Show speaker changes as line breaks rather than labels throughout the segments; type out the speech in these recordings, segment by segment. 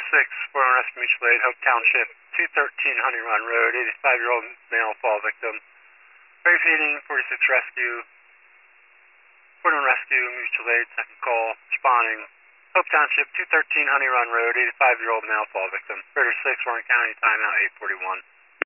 6, for rescue mutual aid, Hope Township, 213 Honey Run Road, 85-year-old male fall victim. Brave Heating, 46 Rescue, 41 Rescue, mutual aid, second call, responding. Hope Township, 213 Honey Run Road, 85-year-old male fall victim. Critter 6, Warren County, timeout 841.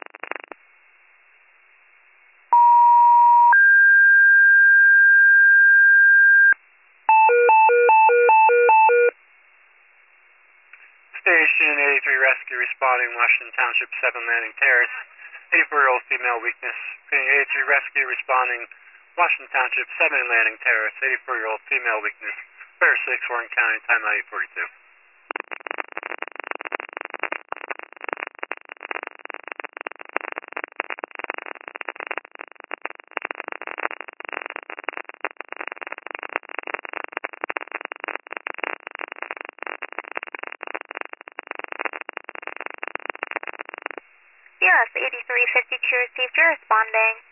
Station 83 Rescue responding, Washington Township 7 Landing Terrace, 84-year-old female weakness. 83 Rescue responding, Washington Township 7 Landing Terrace, 84-year-old female weakness. Bear 6, Warren County, timeout 842.
Yes, 8352 received, you're responding.